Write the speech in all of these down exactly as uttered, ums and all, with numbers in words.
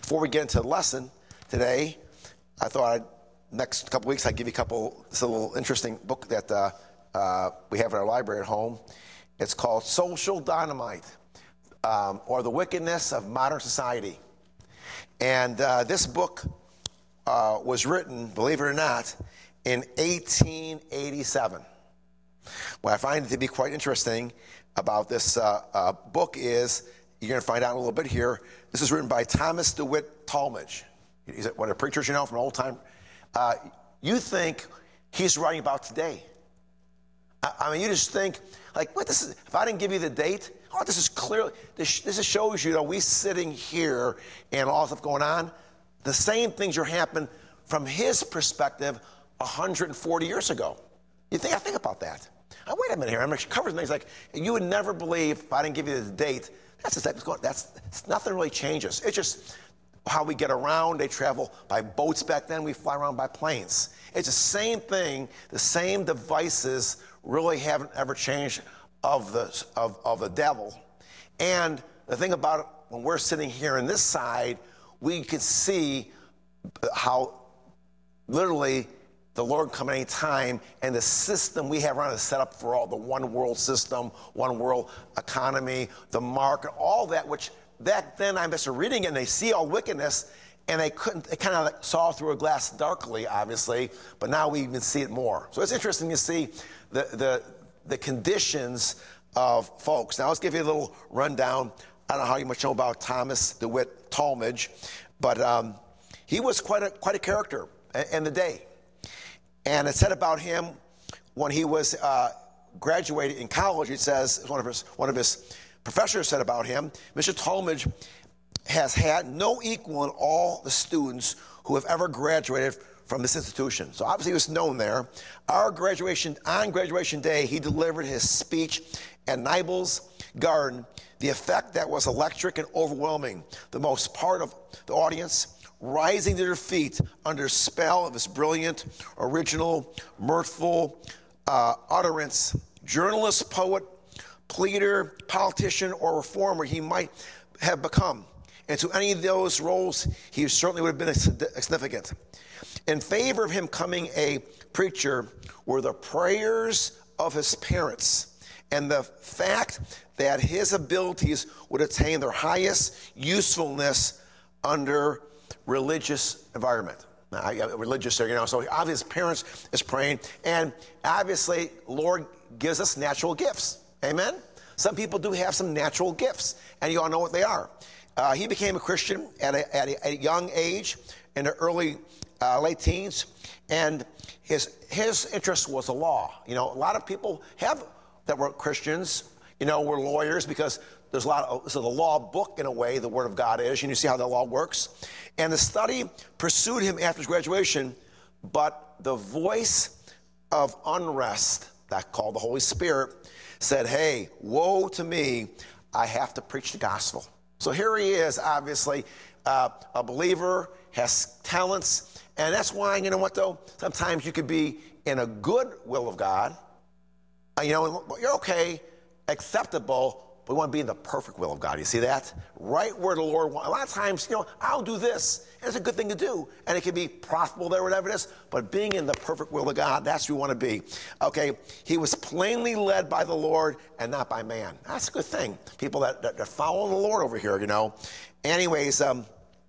before we get into the lesson today, I thought I'd, next couple weeks I'd give you a couple, it's a little interesting book that uh, uh, we have in our library at home. It's called Social Dynamite, um, or The Wickedness of Modern Society. And uh, this book uh, was written, believe it or not, in eighteen eighty-seven. What I find to be quite interesting about this uh, uh, book is, you're going to find out in a little bit here, this is written by Thomas DeWitt Talmage. He's one of the preachers, you know, from old time. Uh, you think he's writing about today. I, I mean, you just think, like, what, this is, if I didn't give you the date, oh, this is clearly, this, this shows you, you know, we sitting here and all stuff going on, the same things are happening from his perspective one hundred forty years ago. You think, I think about that. Oh, wait a minute here, I'm actually covering things like, you would never believe, if I didn't give you the date, that's just, that's, that's nothing really changes. It's just how we get around. They travel by boats back then. We fly around by planes. It's the same thing. The same devices really haven't ever changed of the, of, of the devil. And the thing about it, when we're sitting here on this side, we can see how literally the Lord come at any time, and the system we have around is set up for all the one world system, one world economy, the market, all that, which back then I'm just reading it and they see all wickedness, and they couldn't, they kind of like saw through a glass darkly, obviously, but now we even see it more. So it's interesting to see the, the, the conditions of folks. Now let's give you a little rundown. I don't know how much you know about Thomas DeWitt Talmage, but um, he was quite a, quite a character in the day. And it said about him when he was uh, graduated in college, it says, one of his, one of his professors said about him, Mister Talmage has had no equal in all the students who have ever graduated from this institution. So obviously he was known there. Our graduation, on graduation day, he delivered his speech at Nibel's Garden, the effect that was electric and overwhelming. The most part of the audience rising to their feet under spell of his brilliant, original, mirthful uh, utterance. Journalist, poet, pleader, politician, or reformer he might have become. And to any of those roles, he certainly would have been significant. In favor of him coming a preacher were the prayers of his parents and the fact that his abilities would attain their highest usefulness under religious environment. Now, religious there, you know, so obviously his parents is praying, and obviously Lord gives us natural gifts. Amen? Some people do have some natural gifts, and you all know what they are. Uh, he became a Christian at a, at a, at a young age, in the early, uh, late teens, and his his interest was the law. You know, a lot of people have that were Christians, you know, were lawyers, because there's a lot of, so the law book, in a way, the Word of God is, and you see how the law works. And the study pursued him after his graduation, but the voice of unrest, that called the Holy Spirit, said, hey, woe to me, I have to preach the gospel. So here he is, obviously, uh, a believer, has talents, and that's why, you know what, though? Sometimes you could be in a good will of God, uh, you know, you're okay, acceptable, but we want to be in the perfect will of God. You see that? Right where the Lord wants. A lot of times, you know, I'll do this. And it's a good thing to do. And it can be profitable there, whatever it is. But being in the perfect will of God, that's where we want to be. Okay, he was plainly led by the Lord and not by man. That's a good thing. People that, that are following the Lord over here, you know. Anyways, um,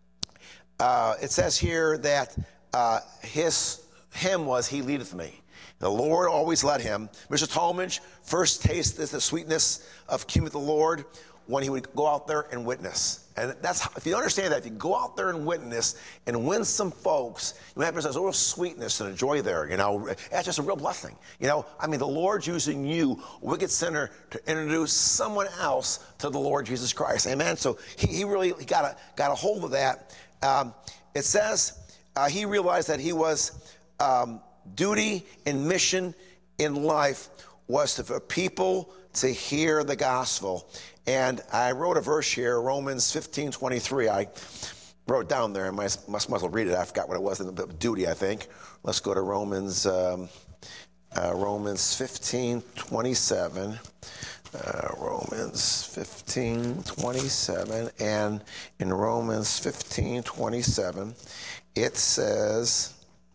uh, it says here that uh, his hymn was, he leadeth me. The Lord always led him. Mister Talmage first tasted the sweetness of communion with the Lord when he would go out there and witness. And that's how, if you understand that, if you go out there and witness and win some folks, you have there's a real sweetness and a joy there, you know. That's just a real blessing. You know, I mean, the Lord's using you, a wicked sinner, to introduce someone else to the Lord Jesus Christ. Amen? So he, he really he got, a, got a hold of that. Um, it says uh, he realized that he was... Um, duty and mission in life was to, for people to hear the gospel. And I wrote a verse here, Romans fifteen twenty-three. I wrote down there. I must, must, must well read it. I forgot what it was. Duty, I think. Let's go to Romans um, uh, Romans fifteen twenty-seven. uh, Romans fifteen twenty-seven, and in Romans fifteen twenty-seven, it says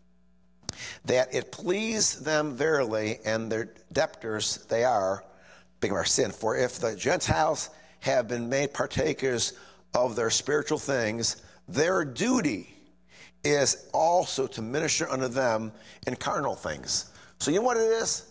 that it pleased them verily, and their debtors they are, being our sin. For if the Gentiles have been made partakers of their spiritual things, their duty is also to minister unto them in carnal things. So you know what it is?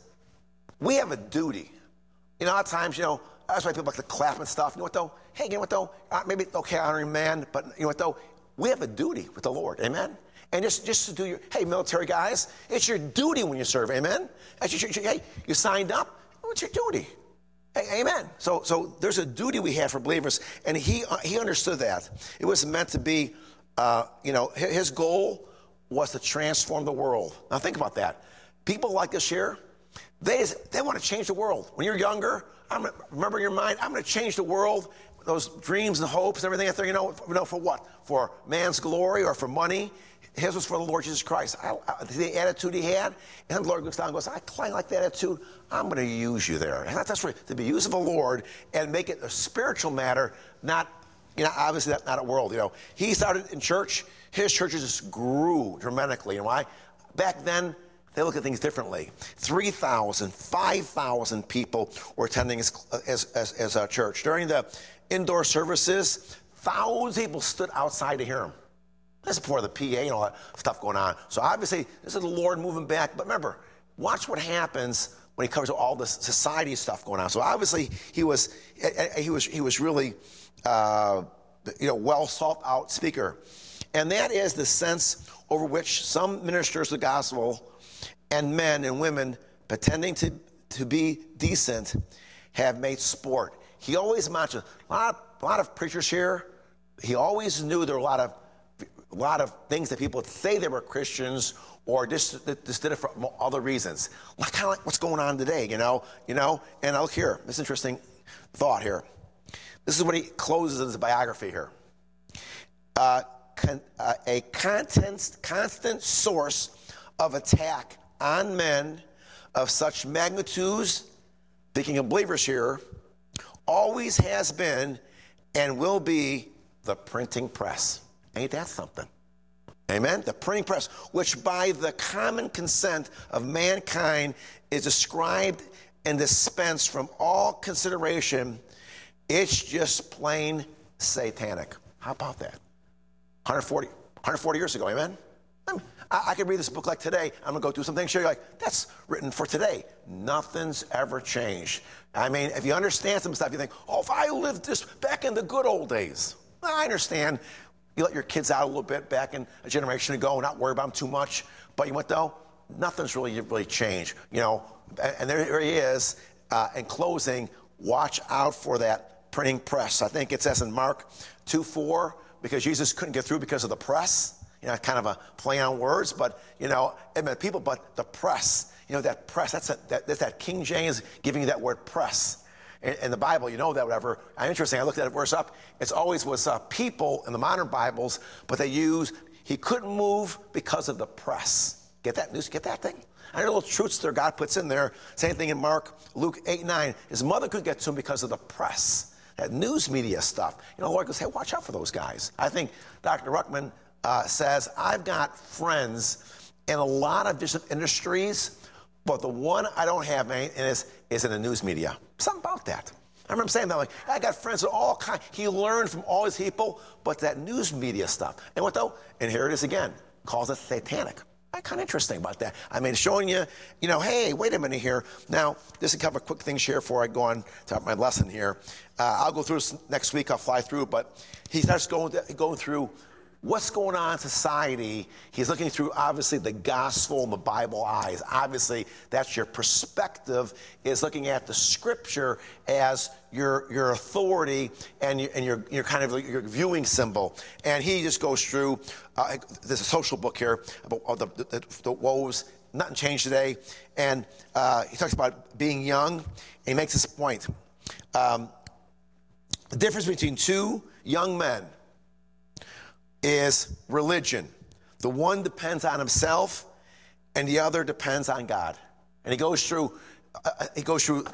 We have a duty. You know, a lot of times, you know, that's why people like to clap and stuff. You know what, though? Hey, you know what, though? Uh, maybe, okay, honoring man, but you know what, though? We have a duty with the Lord, amen? And just, just to do your, hey, military guys, it's your duty when you serve, amen? That's your, hey, you signed up, what's your duty? Hey, amen. So, so there's a duty we have for believers, and he, uh, he understood that. It was meant to be, uh, you know, his goal was to transform the world. Now think about that. People like this here, They, they want to change the world. When you're younger, I'm gonna, remember in your mind, I'm going to change the world, those dreams and hopes and everything out there, you know, you know, for what? For man's glory or for money? His was for the Lord Jesus Christ. I, I, the attitude he had, and the Lord looks down and goes, I like that attitude. I'm going to use you there. And that's right, to be used of the Lord and make it a spiritual matter, not, you know, obviously not, not a world, you know. He started in church. His churches just grew dramatically. And why? Back then, they look at things differently. three thousand, five thousand people were attending as, as, as, as a church. During the indoor services, thousands of people stood outside to hear him. That's before the P A and all that stuff going on. So obviously, this is the Lord moving back. But remember, watch what happens when he covers all this society stuff going on. So obviously, he was he was he was really uh, you know well thought out speaker, and that is the sense over which some ministers of the gospel and men and women pretending to, to be decent have made sport. He always mentioned a lot, of, a lot of preachers here. He always knew there were a lot of a lot of things that people would say they were Christians or just, just did it for other reasons. Like kind of like what's going on today, you know, you know. And look here, this interesting thought here. This is what he closes his biography here. Uh, con, uh, a constant, constant source of attack on men of such magnitudes, speaking of believers here, always has been and will be the printing press. Ain't that something? Amen? The printing press, which by the common consent of mankind is described and dispensed from all consideration. It's just plain satanic. How about that? one hundred forty, one hundred forty years ago, amen? I, mean, I, I could read this book like today. I'm going to go through some things, show you like, that's written for today. Nothing's ever changed. I mean, if you understand some stuff, you think, oh, if I lived this back in the good old days. Well, I understand. You let your kids out a little bit back in a generation ago, not worry about them too much. But you know what, though? Nothing's really really changed. You know, and there he is. Uh, in closing, watch out for that printing press. I think it says in Mark two four, because Jesus couldn't get through because of the press. You know, kind of a play on words, but, you know, it meant people, but the press. You know, that press, that's, a, that, that's that King James giving you that word press. In, in the Bible, you know that, whatever. Interesting, I looked at that verse up. It's always was uh, people in the modern Bibles, but they use, he couldn't move because of the press. Get that news? Get that thing? I know little truths there God puts in there. Same thing in Mark, Luke eight nine. His mother could get to him because of the press. That news media stuff. You know, the Lord goes, hey, watch out for those guys. I think Doctor Ruckman uh, says, I've got friends in a lot of different industries, but the one I don't have, man, is, is in the news media. Something about that. I remember saying that, like, I got friends of all kinds. He learned from all his people, but that news media stuff. And what though? And here it is again. Calls it satanic. That's kind of interesting about that. I mean, showing you, you know, hey, wait a minute here. Now, just a couple of quick things here before I go on to my lesson here. Uh, I'll go through this next week. I'll fly through it. But he starts going, going through what's going on in society. He's looking through, obviously, the gospel and the Bible eyes. Obviously, that's your perspective, is looking at the scripture as your your authority and, you, and your, your kind of your viewing symbol. And he just goes through, uh, there's a social book here about the, the, the woes, nothing changed today. And uh, he talks about being young, and he makes this point. Um, the difference between two young men is religion. The one depends on himself, and the other depends on God. And he goes through, uh, he goes through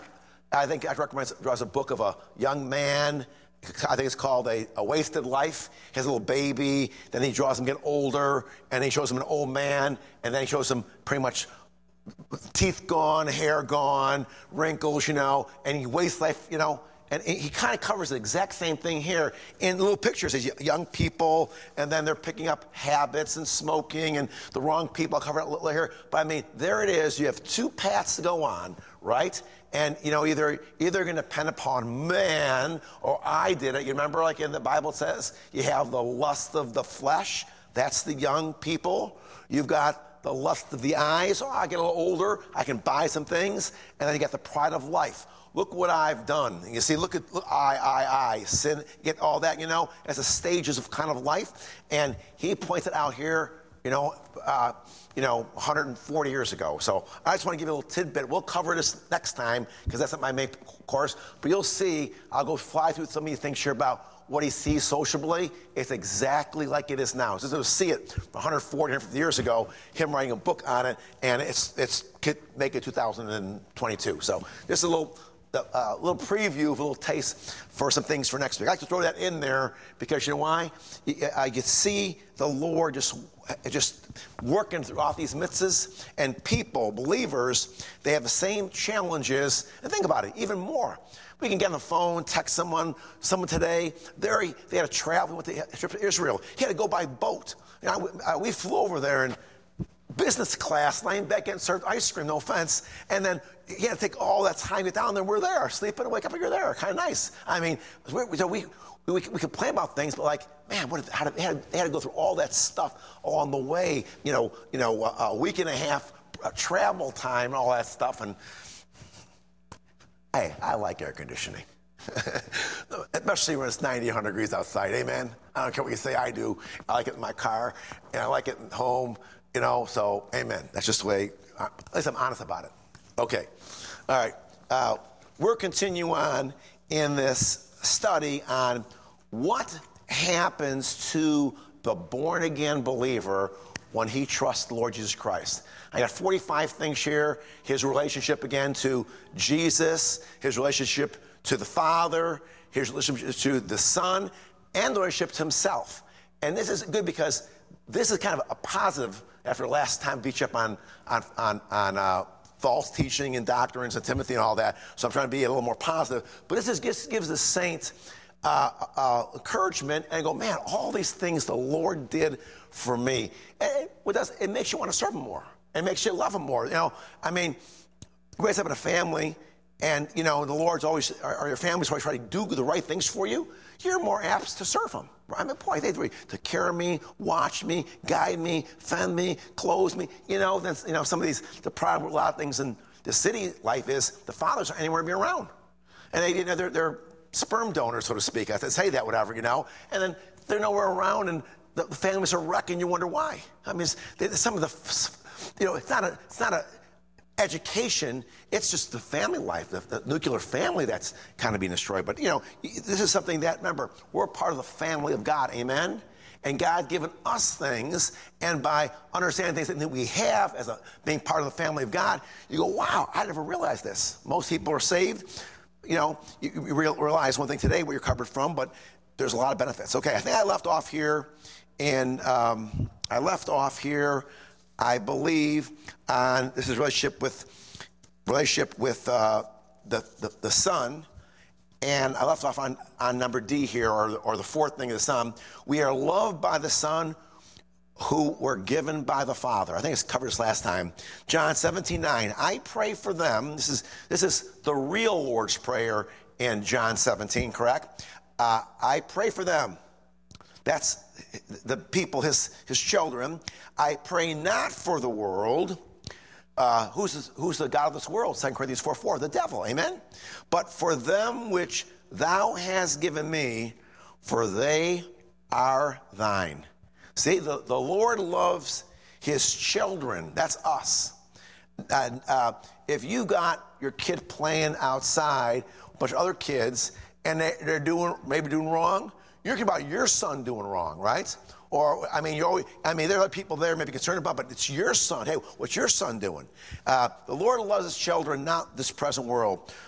I think I'd recommend it draws a book of a young man. I think it's called a, a Wasted Life. He has a little baby, then he draws him getting older, and he shows him an old man, and then he shows him pretty much teeth gone, hair gone, wrinkles, you know, and he wastes life, you know. And he kind of covers the exact same thing here in little pictures. These young people, and then they're picking up habits and smoking and the wrong people. I'll cover it a little here. But I mean, there it is. You have two paths to go on, right? And, you know, either either going to depend upon man or I did it. You remember, like in the Bible it says, you have the lust of the flesh. That's the young people. You've got the lust of the eyes. Oh, I get a little older. I can buy some things. And then you got the pride of life. Look what I've done. You see, look at look, I, I, I, sin, get all that, you know, as the stages of kind of life. And he points it out here, you know, uh, you know, one hundred forty years ago. So I just want to give you a little tidbit. We'll cover this next time because that's not my main course. But you'll see, I'll go fly through some of these things here about what he sees sociably. It's exactly like it is now. So you'll see it one hundred forty, one hundred fifty years ago, him writing a book on it, and it's, it's make it two thousand twenty-two. So just a little... A uh, little preview of a little taste for some things for next week. I like to throw that in there because you know why? You, uh, you see the Lord just just working throughout these mitzvahs, and people, believers, they have the same challenges. And think about it, even more. We can get on the phone, text someone. Someone today, they they had to travel with the trip to Israel. He had to go by boat. You know, we, uh, we flew over there and business class, laying back getting served ice cream, no offense. And then you had to take all that time to get down there. We're there, sleeping and wake up and you're there. Kind of nice. I mean, we, we, we, we complain about things, but like, man, what, how did, they, had, they had to go through all that stuff along the way, you know, you know, a, a week and a half uh, travel time and all that stuff. And hey, I like air conditioning. Especially when it's ninety, one hundred degrees outside. Amen. I don't care what you say, I do. I like it in my car, and I like it at home. You know, so amen. That's just the way, at least I'm honest about it. Okay. All right. Uh, we're continuing on in this study on what happens to the born-again believer when he trusts the Lord Jesus Christ. I got forty-five things here. His relationship, again, to Jesus, his relationship to the Father, his relationship to the Son, and the relationship to himself. And this is good because this is kind of a positive after the last time beat you up on, on, on, on uh, false teaching and doctrines and Timothy and all that. So I'm trying to be a little more positive. But this is, gives, gives the saint uh, uh, encouragement and go, man, all these things the Lord did for me. And it, does, it makes you want to serve him more. It makes you love him more. You know, I mean, you raise up in a family and, you know, the Lord's always, or, or your family's always trying to do the right things for you. You're more apt to serve him. I mean, boy, they do to care me, watch me, guide me, fend me, clothe me. You know, then, you know, some of these, the problem with a lot of things in the city life is the fathers aren't anywhere to be around. And they, you know, they're, they're sperm donors, so to speak. I have to say that, whatever, you know. And then they're nowhere around, and the, the families are wrecked, and you wonder why. I mean, it's, they, some of the, you know, it's not a, it's not a, education, it's just the family life, the, the nuclear family that's kind of being destroyed. But, you know, this is something that, remember, we're part of the family of God, amen? And God given us things, and by understanding things that we have as a being part of the family of God, you go, wow, I never realized this. Most people are saved. You know, you, you realize one thing today where you're covered from, but there's a lot of benefits. Okay, I think I left off here, and um, I left off here, I believe, on this is relationship with relationship with uh, the, the the Son, and I left off on, on number D here, or or the fourth thing of the Son. We are loved by the Son, who were given by the Father. I think it's covered this last time. John seventeen nine. I pray for them. This is this is the real Lord's Prayer in John seventeen. Correct? Uh, I pray for them. That's the people, his his children. I pray not for the world. Uh, who's, this, who's the God of this world? Second Corinthians four four, the devil, amen? But for them which thou hast given me, for they are thine. See, the, the Lord loves his children. That's us. And uh, if you got your kid playing outside, a bunch of other kids, and they, they're doing maybe doing wrong, you're thinking about your son doing wrong, right? Or, I mean, you're always, I mean, there are people there maybe concerned about, but it's your son. Hey, what's your son doing? Uh, the Lord loves his children, not this present world.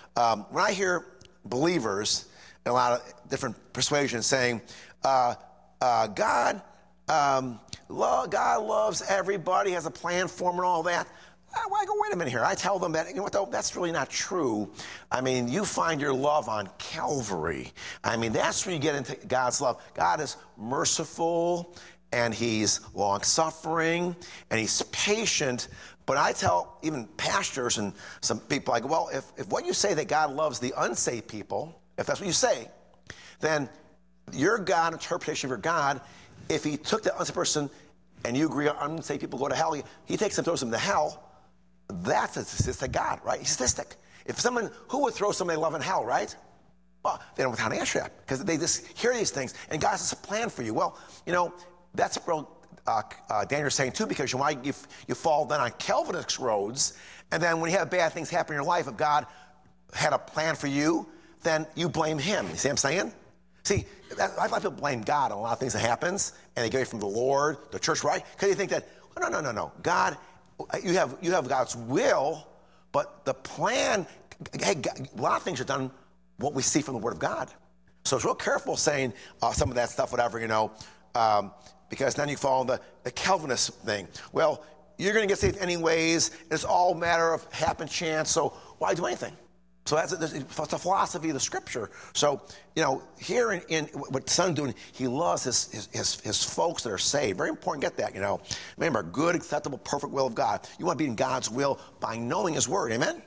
um, when I hear believers in a lot of different persuasions saying, uh, uh, God, um, love, God loves everybody, has a plan for them and all that, I go, wait a minute here. I tell them that, you know what, though, that's really not true. I mean, you find your love on Calvary. I mean, that's where you get into God's love. God is merciful, and he's long-suffering, and he's patient. But I tell even pastors and some people, I go, well, if, if what you say that God loves the unsaved people, if that's what you say, then your God interpretation of your God, if he took that unsaved person and you agree unsaved people go to hell, he, he takes them, throws them to hell, that's a sadistic God, right? He's sadistic. If someone, who would throw somebody they love in hell, right? Well, they don't have time to answer that because they just hear these things, and God has a plan for you. Well, you know, that's a real uh, uh, dangerous saying, too, because you, why you, you fall then on Calvinist roads, and then when you have bad things happen in your life, if God had a plan for you, then you blame him. You see what I'm saying? See, that, a lot of people blame God on a lot of things that happens, and they get it from the Lord, the church, right? Because you think that, oh, no, no, no, no. God, you have you have God's will, but the plan, hey, God, a lot of things are done what we see from the Word of God. So it's real careful saying uh, some of that stuff, whatever, you know, um, because then you fall in the, the Calvinist thing. Well, you're going to get saved anyways. It's all a matter of happen chance, so why do anything? So that's a, that's a philosophy of the Scripture. So, you know, here in, in what the Son's doing, he loves his, his, his, his folks that are saved. Very important, get that, you know. Remember, good, acceptable, perfect will of God. You want to be in God's will by knowing his word, amen?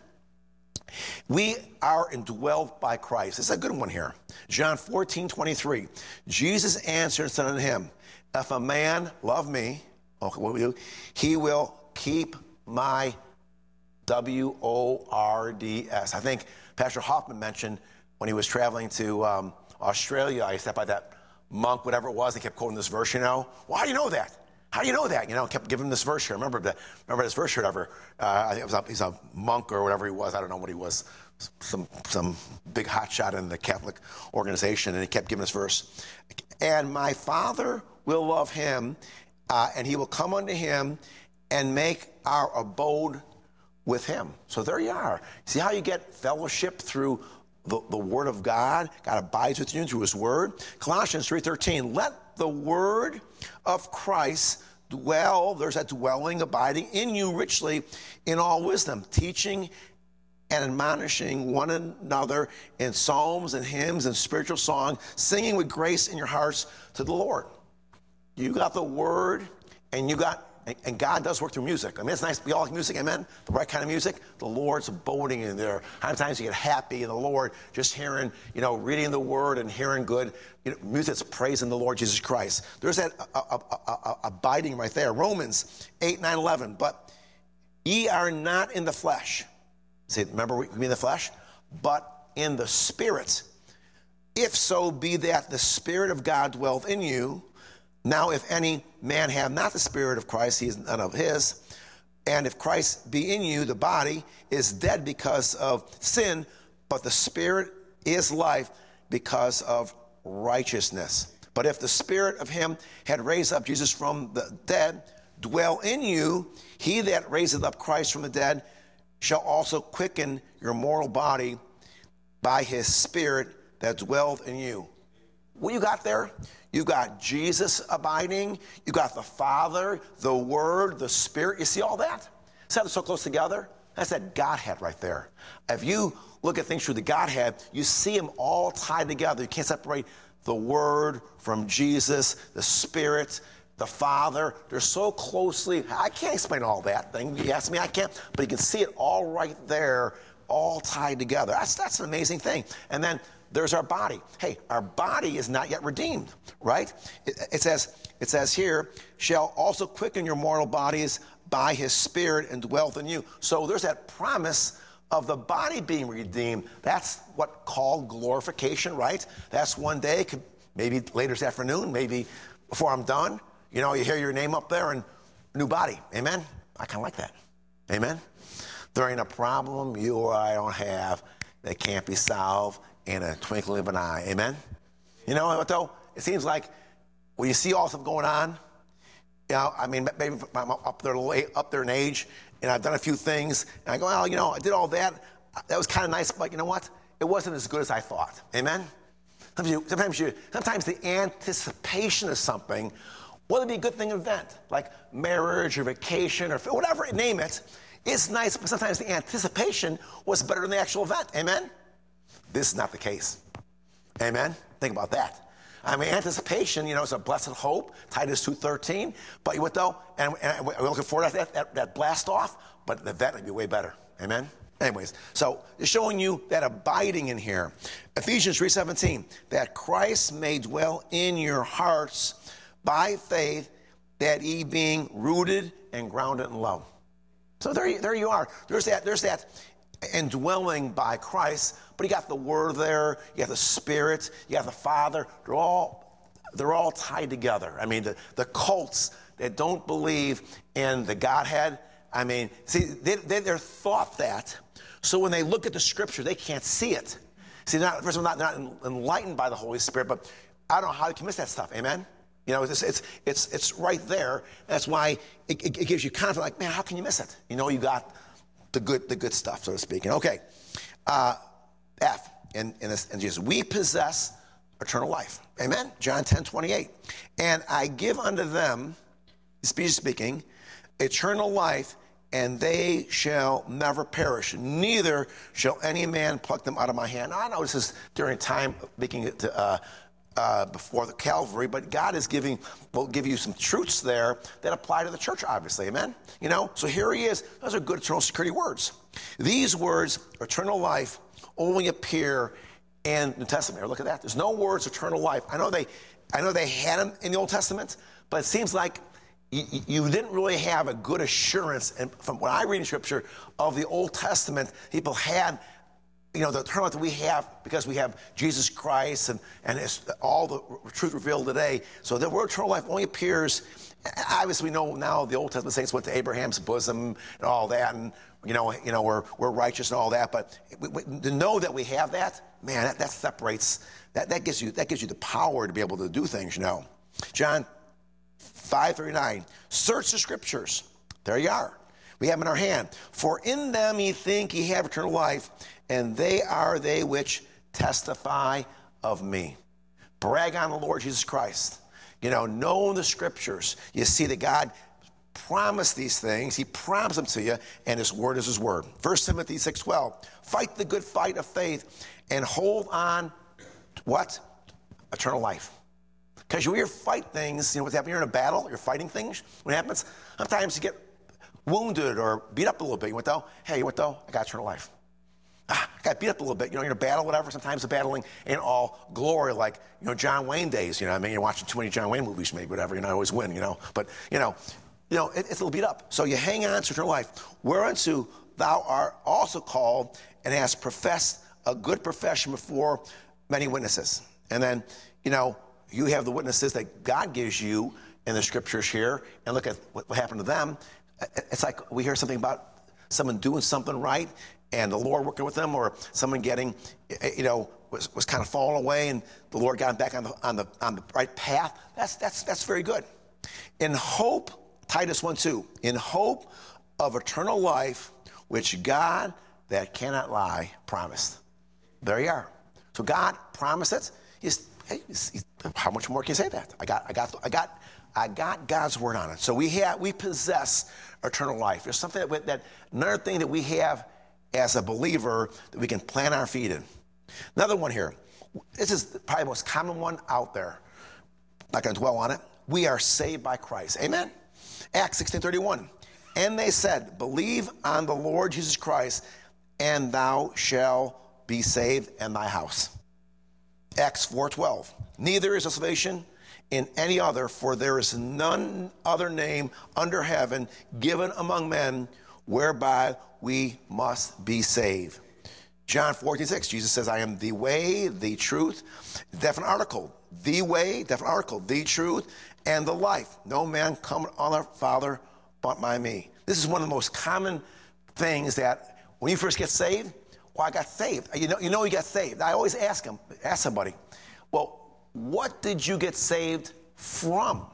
We are indwelled by Christ. This is a good one here. John fourteen twenty-three. Jesus answered and said unto him, if a man love me, okay, what will we do? He will keep my W O R D S. I think Pastor Hoffman mentioned when he was traveling to um, Australia, I stepped by that monk, whatever it was, he kept quoting this verse, you know. Why do you know that? How do you know that? You know, kept giving him this verse here. Remember the, remember this verse here, whatever. Uh, I think it was a, he's a monk or whatever he was. I don't know what he was. Some some big hotshot in the Catholic organization, and he kept giving this verse. And my Father will love him, uh, and he will come unto him and make our abode with him. So there you are. See how you get fellowship through the, the word of God? God abides with you through his word. Colossians three thirteen, let the word of Christ dwell, there's that dwelling, abiding in you richly in all wisdom, teaching and admonishing one another in psalms and hymns and spiritual song, singing with grace in your hearts to the Lord. You got the word, and you got And God does work through music. I mean, it's nice. We all like music, amen? The right kind of music. The Lord's abiding in there. How many times you get happy in the Lord just hearing, you know, reading the Word and hearing good you know, music that's praising the Lord Jesus Christ. There's that uh, uh, uh, uh, abiding right there. Romans eight, nine, eleven. But ye are not in the flesh. See, remember we be in the flesh? But in the Spirit. If so be that the Spirit of God dwelleth in you. Now, if any man have not the Spirit of Christ, he is none of his. And if Christ be in you, the body is dead because of sin, but the Spirit is life because of righteousness. But if the Spirit of him had raised up Jesus from the dead dwell in you, he that raiseth up Christ from the dead shall also quicken your mortal body by his Spirit that dwelleth in you. What you got there? You got Jesus abiding. You got the Father, the Word, the Spirit. You see all that? See how they're so close together? That's that Godhead right there. If you look at things through the Godhead, you see them all tied together. You can't separate the Word from Jesus, the Spirit, the Father. They're so closely. I can't explain all that thing. You ask me, I can't. But you can see it all right there, all tied together. That's, that's an amazing thing. And then there's our body. Hey, our body is not yet redeemed, right? It, it says, it says here, shall also quicken your mortal bodies by his Spirit and dwelleth in you. So there's that promise of the body being redeemed. That's what called glorification, right? That's one day, could, maybe later this afternoon, maybe before I'm done. You know, you hear your name up there and new body. Amen? I kind of like that. Amen? There ain't a problem you or I don't have that can't be solved in a twinkling of an eye. Amen? You know what, though? It seems like when you see all stuff going on, you know, I mean, maybe I'm up there, up there in age, and I've done a few things, and I go, well, you know, I did all that. that was kind of nice, but you know what? It wasn't as good as I thought. Amen? Sometimes, you, sometimes, you, sometimes the anticipation of something, whether it be a good thing or event, like marriage or vacation or whatever, name it, it's nice, but sometimes the anticipation was better than the actual event. Amen? This is not the case. Amen? Think about that. I mean, anticipation, you know, is a blessed hope, Titus two thirteen. But what though? And, and we're looking forward to that, that, that blast off, but the event would be way better. Amen? Anyways, so it's showing you that abiding in here. Ephesians three seventeen, that Christ may dwell in your hearts by faith, that ye being rooted and grounded in love. So there, there you are. There's that, there's that indwelling by Christ, but you got the Word there, you got the Spirit, you got the Father. They're all, they're all tied together. I mean, the, the cults that don't believe in the Godhead, I mean, see, they, they, they're thought that. So when they look at the Scripture, they can't see it. See, not, first of all, not, not enlightened by the Holy Spirit, but I don't know how they can miss that stuff. Amen? You know, it's it's it's, it's right there. That's why it, it, it gives you confidence. Like, man, how can you miss it? You know, you got the good the good stuff, so to speak. And okay, uh, F in in, this, in Jesus, we possess eternal life. Amen. John ten twenty-eight, and I give unto them, speech speaking, eternal life, and they shall never perish, neither shall any man pluck them out of my hand. Now, I know this is during time speaking to, uh, uh, before the Calvary, but God is giving, will give you some truths there that apply to the church, obviously, amen? You know, so here he is. Those are good eternal security words. These words, eternal life, only appear in the New Testament. Look at that. There's no words eternal life. I know they, I know they had them in the Old Testament, but it seems like You, you didn't really have a good assurance, and from what I read in Scripture, of the Old Testament, people had, you know, the eternal life that we have because we have Jesus Christ and, and his, all the truth revealed today. So the word eternal life only appears, obviously we know now the Old Testament saints went to Abraham's bosom and all that, and, you know, you know we're, we're righteous and all that, but we, we, to know that we have that, man, that, that separates, that, that, gives you, that gives you the power to be able to do things, you know. John five thirty-nine, search the Scriptures. There you are. We have them in our hand. For in them ye think ye have eternal life, and they are they which testify of me. Brag on the Lord Jesus Christ. You know, know the Scriptures. You see that God promised these things. He promised them to you, and his word is his word. First Timothy six twelve, fight the good fight of faith, and hold on, what? Eternal life. Because you hear fight things, you know what's happening, you're in a battle, you're fighting things. What happens? Sometimes you get wounded or beat up a little bit. You went, though, hey, you went, though, I got eternal life. Ah, I got beat up a little bit. You know, you're in a battle, whatever. Sometimes the battling ain't all glory like, you know, John Wayne days. You know what I mean? You're watching too many John Wayne movies, maybe, whatever. You're not always win, you know. But, you know, you know, it, it's a little beat up. So you hang on to eternal life. Whereunto thou art also called and hast professed a good profession before many witnesses. And then, you know, you have the witnesses that God gives you in the Scriptures here, and look at what happened to them. It's like we hear something about someone doing something right, and the Lord working with them, or someone getting, you know, was, was kind of falling away, and the Lord got them back on the on the on the right path. That's that's that's very good. In hope, Titus one two, in hope of eternal life, which God that cannot lie promised. There you are. So God promised it. He's How much more can you say that? I got, I got, I got, I got God's word on it. So we have, we possess eternal life. There's something that, that another thing that we have as a believer that we can plant our feet in. Another one here. This is probably the most common one out there. Not going to dwell on it. We are saved by Christ. Amen. Acts sixteen thirty-one. And they said, believe on the Lord Jesus Christ, and thou shalt be saved and thy house. Acts four twelve, neither is salvation in any other, for there is none other name under heaven given among men whereby we must be saved. John fourteen six, Jesus says, I am the way, the truth, definite article, the way, definite article, the truth, and the life. No man come on our Father but by me. This is one of the most common things that when you first get saved, well, I got saved. You know, you know you got saved. I always ask them, ask somebody, well, what did you get saved from?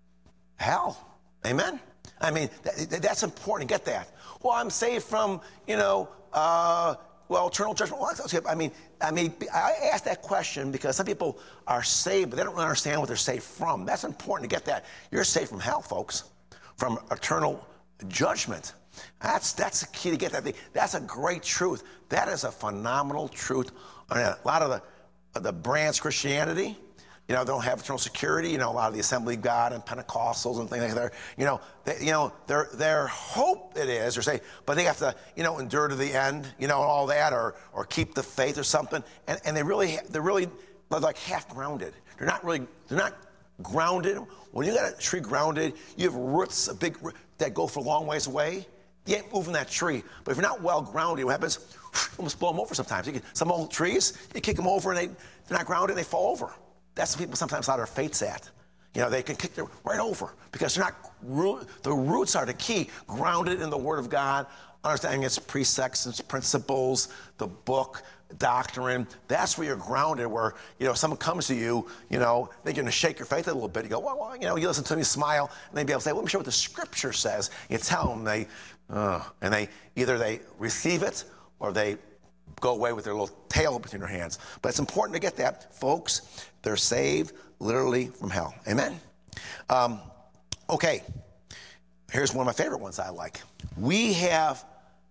Hell. Amen? I mean, that, that's important. Get that. Well, I'm saved from, you know, uh, well, eternal judgment. Well, okay. I mean, I mean, I ask that question because some people are saved, but they don't really understand what they're saved from. That's important to get that. You're saved from hell, folks, from eternal judgment. That's that's the key to get that thing. That's a great truth. That is a phenomenal truth. A lot of the of the brands Christianity, you know, they don't have eternal security. You know, a lot of the Assembly of God and Pentecostals and things like that. You know, they, you know, their their hope it is, or say, but they have to, you know, endure to the end, you know, and all that, or or keep the faith or something. And and they really they're really like half grounded. They're not really they're not grounded. When you got a tree grounded, you have roots, a big that go for a long ways away. You ain't moving that tree. But if you're not well grounded, what happens? You almost blow them over sometimes. You can, some old trees, you kick them over and they, they're not grounded and they fall over. That's what people sometimes how their faith's at. You know, they can kick them right over because they're not, the roots are the key. Grounded in the Word of God, understanding its precepts, its principles, the book, doctrine. That's where you're grounded, where, you know, if someone comes to you, you know, they're going to shake your faith a little bit. You go, well, well, you know, you listen to me, smile, and they'd be able to say, well, let me show what the Scripture says. You tell them, they, uh, and they, either they receive it or they go away with their little tail between their hands. But it's important to get that. Folks, they're saved literally from hell. Amen? Um, okay. Here's one of my favorite ones I like. We have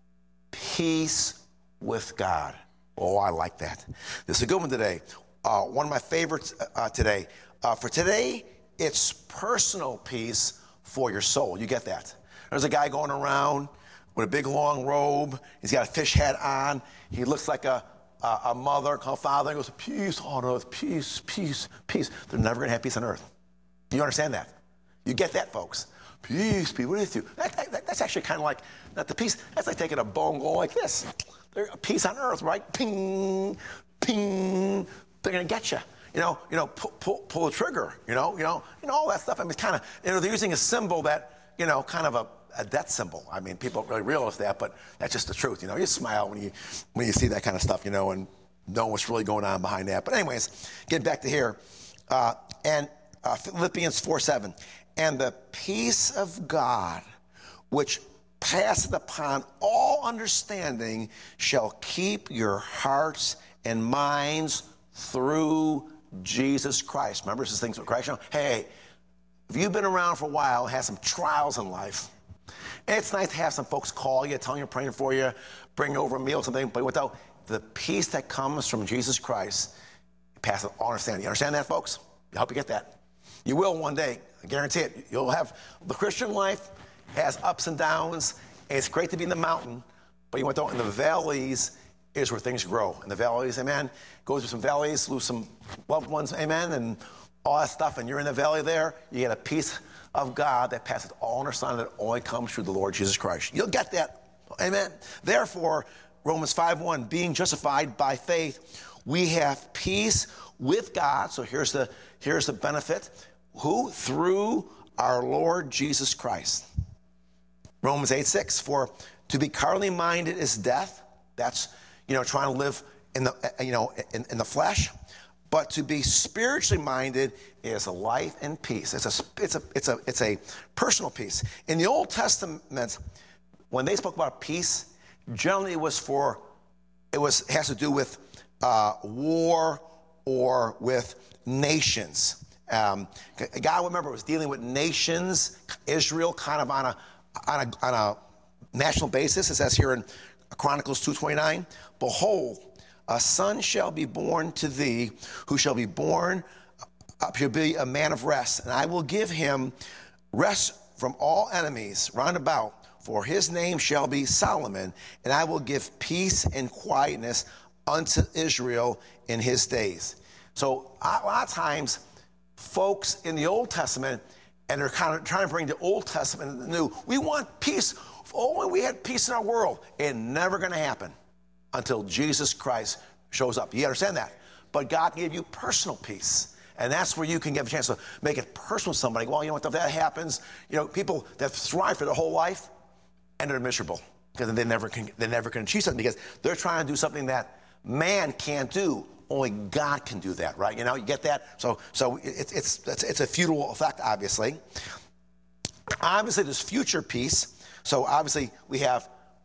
peace with God. Oh, I like that. This is a good one today. Uh, one of my favorites uh, today. Uh, for today, it's personal peace for your soul. You get that? There's a guy going around with a big long robe. He's got a fish hat on. He looks like a, a, a mother, a father. He goes, peace on earth, peace, peace, peace. They're never going to have peace on earth. Do you understand that? You get that, folks? Peace be with you. That, that, that's actually kind of like, not the peace, that's like taking a bone going like this. There's peace on earth, right? Ping, ping. They're going to get you. You know, you know, pull, pull, pull the trigger, you know, you know, you know, all that stuff. I mean, it's kind of, you know, they're using a symbol that, you know, kind of a, a death symbol. I mean, people don't really realize that, but that's just the truth. You know, you smile when you when you see that kind of stuff, you know, and know what's really going on behind that. But anyways, getting back to here, uh, and uh, Philippians four seven, and the peace of God, which passeth upon all understanding, shall keep your hearts and minds through Jesus Christ. Remember, this is things with Christ. You know, hey, if you've been around for a while, had some trials in life, and it's nice to have some folks call you, telling you, praying for you, bring over a meal or something, but without the peace that comes from Jesus Christ, passes all understanding. You understand that, folks? I hope you get that. You will one day. I guarantee it. You'll have, the Christian life has ups and downs, and it's great to be in the mountain, but you want to, in the valleys is where things grow. In the valleys, amen, go through some valleys, lose some loved ones, amen, and all that stuff, and you're in the valley there, you get a peace of God that passes all understanding that only comes through the Lord Jesus Christ. You'll get that, amen. Therefore, Romans five one, being justified by faith, we have peace with God. So here's the, here's the benefit. Who? Through our Lord Jesus Christ. Romans eight six, for to be carnally minded is death. That's, you know, trying to live in the, you know, in, in the flesh. But to be spiritually minded is a life and peace. It's a, it's a, it's a, it's a personal peace. In the Old Testament, when they spoke about peace, generally it was for, it was has to do with uh, war or with nations. Um, God, remember, was dealing with nations, Israel, kind of on a on a, on a national basis. It says here in Chronicles two twenty-nine, behold, a son shall be born to thee, who shall be born, uh, shall be a man of rest, and I will give him rest from all enemies round about, for his name shall be Solomon, and I will give peace and quietness unto Israel in his days. So a lot of times, folks in the Old Testament, and they're kind of trying to bring the Old Testament and the New, we want peace. If only we had peace in our world. It's never going to happen until Jesus Christ shows up. You understand that? But God can give you personal peace. And that's where you can get a chance to make it personal with somebody. Well, you know what, if that happens, you know, people that thrive for their whole life, and they're miserable because they never can, they never can achieve something because they're trying to do something that man can't do. Only God can do that, right? You know, you get that? So so it, it's, it's, it's a futile effect, obviously. Obviously, there's future peace. So obviously, we have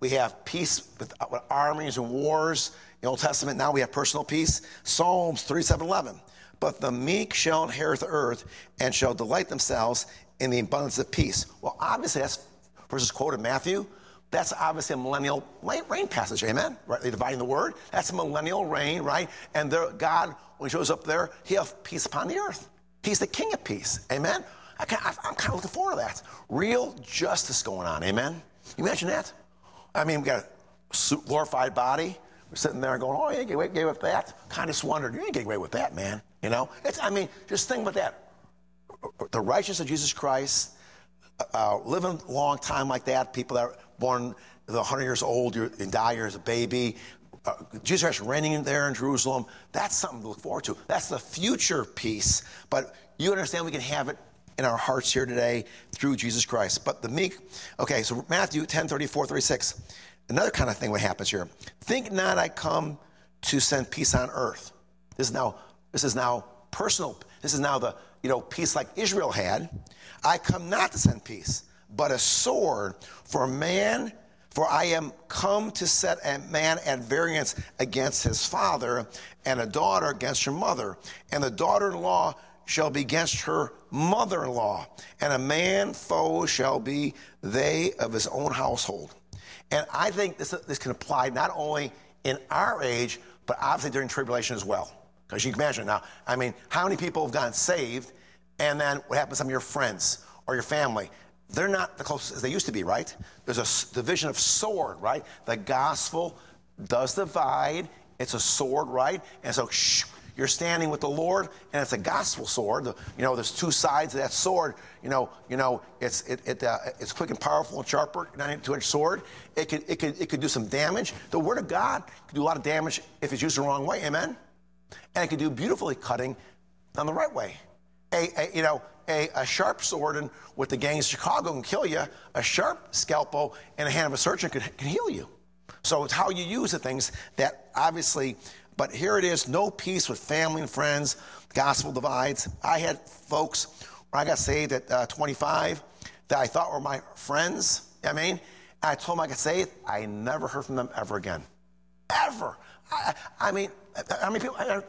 we have peace with, with armies and wars. In the Old Testament, now we have personal peace. Psalms thirty-seven eleven. But the meek shall inherit the earth and shall delight themselves in the abundance of peace. Well, obviously, that's verses quoted in Matthew. That's obviously a millennial reign passage, amen? Right? They're dividing the word. That's a millennial reign, right? And God, when he shows up there, he'll have peace upon the earth. He's the king of peace, amen? I can, I'm kind of looking forward to that. Real justice going on, amen? You imagine that? I mean, we got a glorified body. We're sitting there going, oh, you ain't getting away with that. Kind of just wondered, you ain't getting away with that, man. You know? It's, I mean, just think about that. The righteousness of Jesus Christ, uh, living a long time like that, people that are born one hundred years old and die as a baby, uh, Jesus Christ reigning there in Jerusalem, that's something to look forward to. That's the future peace. But you understand we can have it in our hearts here today through Jesus Christ. But the meek, okay, so Matthew ten, thirty-four, thirty-six. Another kind of thing what happens here. Think not I come to send peace on earth. This is now, this is now personal. This is now the, you know, peace like Israel had. I come not to send peace, but a sword. For man, for I am come to set a man at variance against his father, and a daughter against her mother, and the daughter-in-law shall be against her mother-in-law, and a man foe shall be they of his own household. And I think this, this can apply not only in our age, but obviously during tribulation as well. Because you can imagine now, I mean, how many people have gotten saved, and then what happens to some of your friends or your family? They're not the closest as they used to be, right? There's a division of sword, right? The gospel does divide. It's a sword, right? And so shh, you're standing with the Lord, and it's a gospel sword. The, you know, there's two sides of that sword. You know, you know, it's it, it uh, it's quick and powerful and sharper, ninety-two inch sword. It could it could it could do some damage. The Word of God could do a lot of damage if it's used the wrong way. Amen. And it could do beautifully cutting on the right way. A, a you know a, a sharp sword and with the gangs of Chicago can kill you. A sharp scalpel in the hand of a surgeon can, can heal you. So it's how you use the things that obviously. But here it is, no peace with family and friends. Gospel divides. I had folks when I got saved at uh, twenty-five that I thought were my friends. I mean, I told them I got saved. I never heard from them ever again. Ever. I, I mean, how many people? I,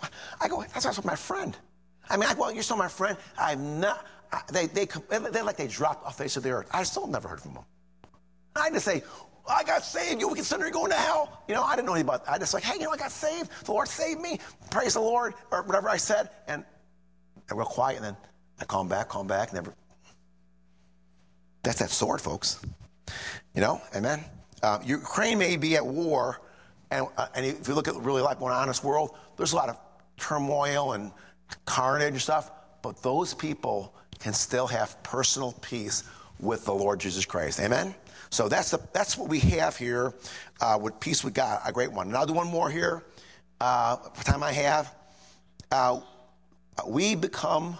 I go, that's also my friend. I mean, I, well, you're still my friend. I've not. I, they they they're like they dropped off the face of the earth. I still never heard from them. I just say, I got saved. You would consider going to hell. You know, I didn't know anything about that. I just like, hey, you know, I got saved. The Lord saved me. Praise the Lord, or whatever I said. And they're real quiet, and then I call them back, call them back, never. That's that sword, folks. You know, amen. Um, Ukraine may be at war, and, uh, and if you look at really like more honest world, there's a lot of turmoil and carnage and stuff, but those people can still have personal peace with the Lord Jesus Christ. Amen? So that's the that's what we have here uh, with peace with God, a great one. And I'll do one more here. Uh, for time I have, uh, we become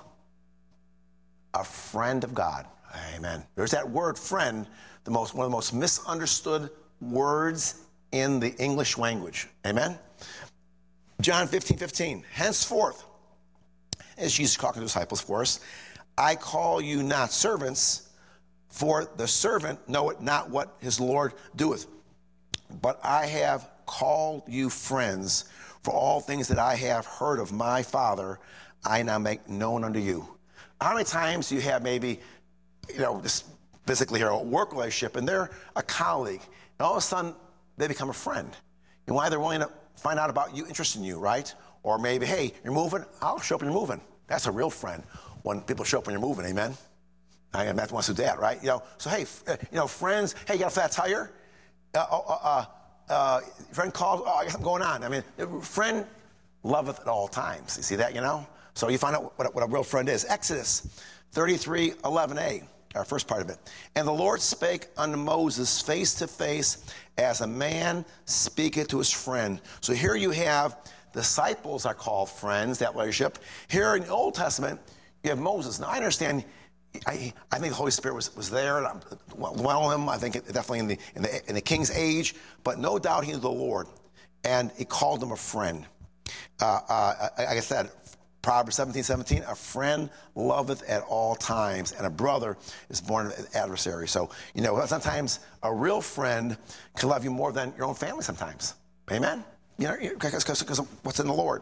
a friend of God. Amen. There's that word friend, the most one of the most misunderstood words in the English language. Amen? John fifteen fifteen. Henceforth, as Jesus talking to the disciples, of course, I call you not servants, for the servant knoweth not what his Lord doeth. But I have called you friends, for all things that I have heard of my Father, I now make known unto you. How many times do you have maybe, you know, this physically here, a work relationship, and they're a colleague, and all of a sudden they become a friend. And why they're willing to find out about you, interested in you, right? Or maybe, hey, you're moving, I'll show up when you're moving. That's a real friend, when people show up when you're moving, amen? I got Matthew wants to do that, right? You know, so hey, uh, you know, friends, hey, you got a flat tire? Uh, uh, uh, uh, friend calls, oh, I got something going on. I mean, friend loveth at all times. You see that, you know? So you find out what, what a real friend is. Exodus thirty-three eleven a, our first part of it. And the Lord spake unto Moses face to face, as a man speaketh to his friend. So here you have disciples are called friends, that relationship. Here in the Old Testament, you have Moses. Now, I understand. I, I think the Holy Spirit was, was there, and well him. I think it, definitely in the, in the in the king's age, but no doubt he knew the Lord, and he called him a friend. Uh, uh, like I said, Proverbs seventeen seventeen, a friend loveth at all times, and a brother is born an adversary. So, you know, sometimes a real friend can love you more than your own family sometimes. Amen? You know, because of what's in the Lord.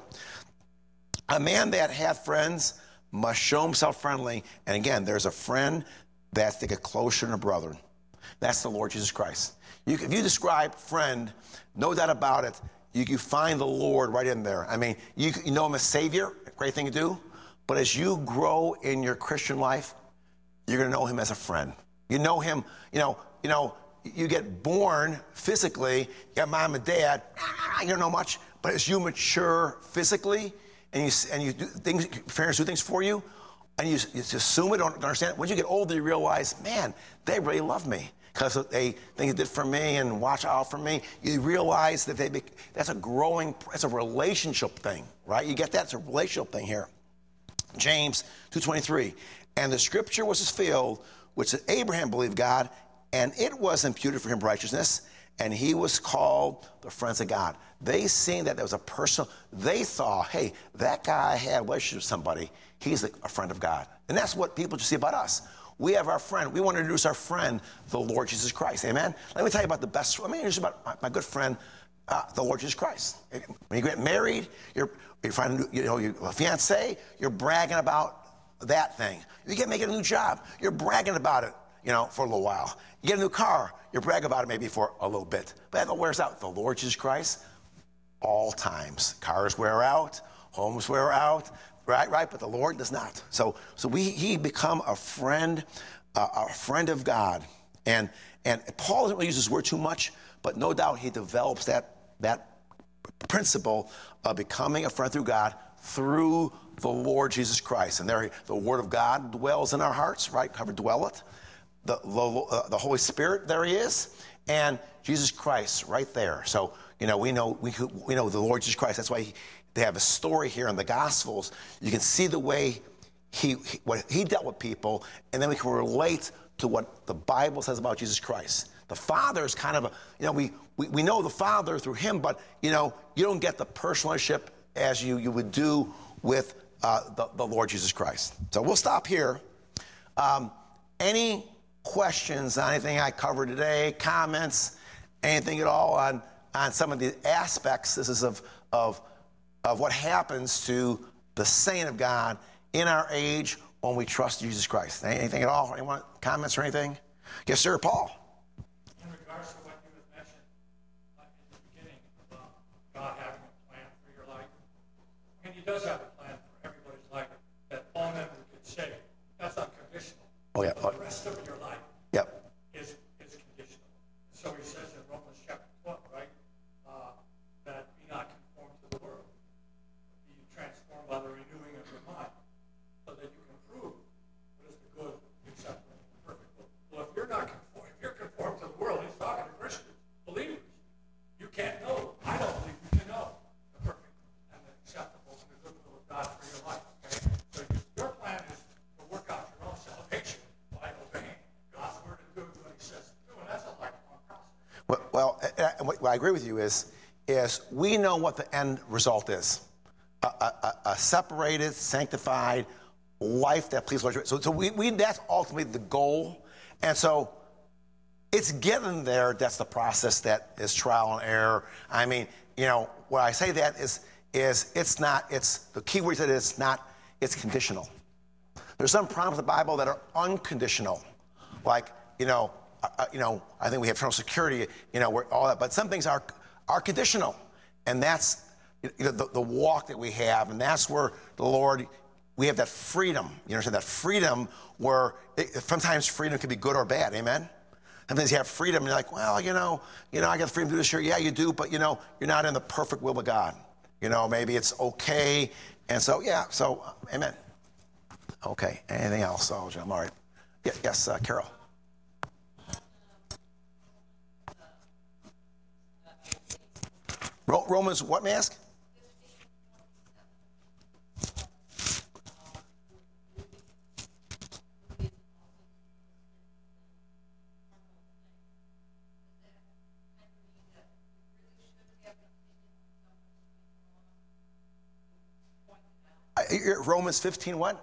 A man that hath friends must show himself friendly. And again, there's a friend that's to get closer than a brother. That's the Lord Jesus Christ. You, if you describe friend, no doubt about it, you, you find the Lord right in there. I mean, you, you know him as Savior, great thing to do. But as you grow in your Christian life, you're going to know him as a friend. You know him, you know, you know, you get born physically, you got mom and dad, you don't know much, but as you mature physically, and you and you do things, parents do things for you, and you, you assume it, don't understand it. When you get older, you realize, man, they really love me because they things they did for me and watch out for me. You realize that they that's a growing, that's a relationship thing, right? You get that? It's a relationship thing here. James two twenty-three, and the scripture was fulfilled, which said Abraham believed God, and it was imputed for him righteousness, and he was called the friends of God. They seen that there was a personal, they thought, hey, that guy had a relationship with somebody. He's a, a friend of God. And that's what people just see about us. We have our friend. We want to introduce our friend, the Lord Jesus Christ. Amen? Let me tell you about the best, let me introduce you about my, my good friend, uh, the Lord Jesus Christ. When you get married, you're, you're finding, you know, you're a fiancé, you're bragging about that thing. You get making a new job, you're bragging about it, you know, for a little while. You get a new car, you brag about it maybe for a little bit. But that wears out. The Lord Jesus Christ, all times. Cars wear out, homes wear out, right, right? But the Lord does not. So, so we he become a friend, uh, a friend of God. And and Paul doesn't really use this word too much, but no doubt he develops that that principle of becoming a friend through God through the Lord Jesus Christ. And there, the Word of God dwells in our hearts, right? Cover dwelleth. The, the, uh, the Holy Spirit, there he is. And Jesus Christ, right there. So, you know, we know we, we know the Lord Jesus Christ. That's why he, they have a story here in the Gospels. You can see the way he, he what he dealt with people, and then we can relate to what the Bible says about Jesus Christ. The Father is kind of a, you know, we, we, we know the Father through him, but, you know, you don't get the personal relationship as you, you would do with uh, the, the Lord Jesus Christ. So we'll stop here. Um, any questions on anything I covered today, comments, anything at all on, on some of the aspects, this is of, of, of what happens to the saint of God in our age when we trust Jesus Christ. Anything at all? Anyone comments or anything? Yes, sir, Paul. In regards to what you had mentioned uh, in the beginning about God having a plan for your life, and he does have a plan for everybody's life that all men will get saved. That's unconditional. Oh, yeah. But the rest of your life yep. is, is conditional. So he says in Romans chapter twelve, right, uh, that be not conformed to the world, but be transformed by the renewing of your mind, so that you can prove what is the good, acceptable, and perfect will. Well, if you're not conformed, if you're conformed to the world, he's talking to Christians, believers. You can't know. I don't believe you can know the perfect and the acceptable and the good will of God for your life. Okay, so your plan is to work out your own salvation by obeying God's word and doing what he says to do, and that's a lifelong process. Well, well uh, what I agree with you is, is we know what the end result is. A, a, a separated, sanctified life that pleases the Lord. So, so we, we, that's ultimately the goal. And so it's getting there. That's the process that is trial and error. I mean, you know, when I say that is, is it's not, it's, the key word that it's not, it's conditional. There's some promises in the Bible that are unconditional. Like, you know, uh, you know, I think we have eternal security, you know, where all that, but some things are, are conditional. And that's, you know, the, the walk that we have, and that's where the Lord, we have that freedom. You understand that freedom where it, sometimes freedom can be good or bad. Amen. Sometimes you have freedom, and you're like, well, you know, you know, I got the freedom to do this here. Yeah, you do, but you know, you're not in the perfect will of God. You know, maybe it's okay, and so yeah, so uh, amen. Okay. Anything else? Oh, Jim. All right. Yeah, yes, uh, Carol. Ro- Romans, what mask? Romans fifteen what?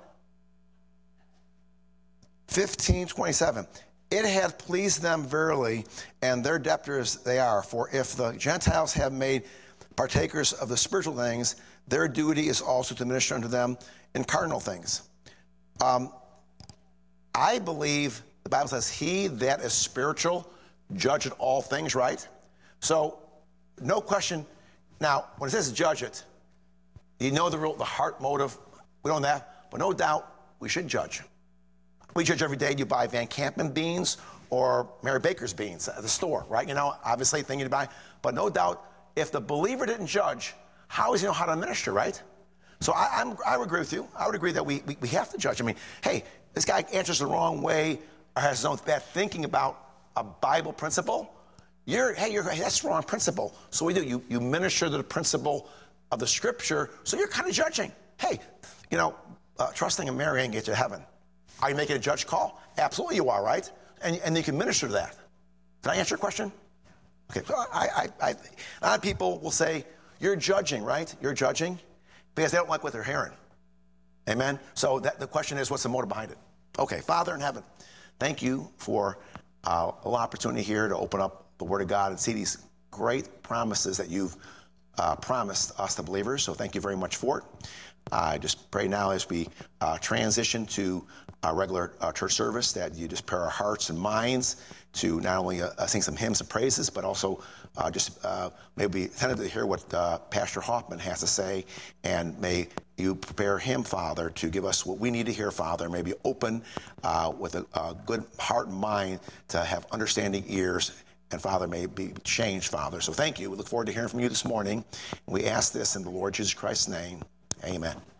fifteen twenty-seven. It hath pleased them verily, and their debtors they are. For if the Gentiles have made partakers of the spiritual things, their duty is also to minister unto them in carnal things. Um, I believe the Bible says, he that is spiritual judgeth all things, right? So, no question. Now, when it says judge it, you know the real, the heart motive. We don't know that, but no doubt we should judge. We judge every day. You buy Van Campman beans or Mary Baker's beans at the store, right? You know, obviously, thing you buy. But no doubt, if the believer didn't judge, how does he know how to minister, right? So I, I'm, I would agree with you. I would agree that we, we, we have to judge. I mean, hey, this guy answers the wrong way or has his own bad thinking about a Bible principle. You're, hey, you're, hey, that's the wrong principle. So we do. You, you minister to the principle of the Scripture, so you're kind of judging. Hey, you know, uh, trusting and marrying get you to heaven. Are you making a judge call? Absolutely you are, right? And, and you can minister to that. Did I answer your question? Okay, so I, I, I, a lot of people will say, you're judging, right? You're judging because they don't like what they're hearing. Amen? So that, the question is, what's the motive behind it? Okay, Father in heaven, thank you for uh, a lot of opportunity here to open up the Word of God and see these great promises that you've uh, promised us, the believers. So thank you very much for it. I just pray now as we uh, transition to our regular uh, church service that you just prepare our hearts and minds to not only uh, sing some hymns and praises, but also uh, just uh, maybe attentive to hear what uh, Pastor Hoffman has to say. And may you prepare him, Father, to give us what we need to hear, Father. Maybe open uh, with a, a good heart and mind to have understanding ears. And, Father, may be changed, Father. So thank you. We look forward to hearing from you this morning. We ask this in the Lord Jesus Christ's name. Amen.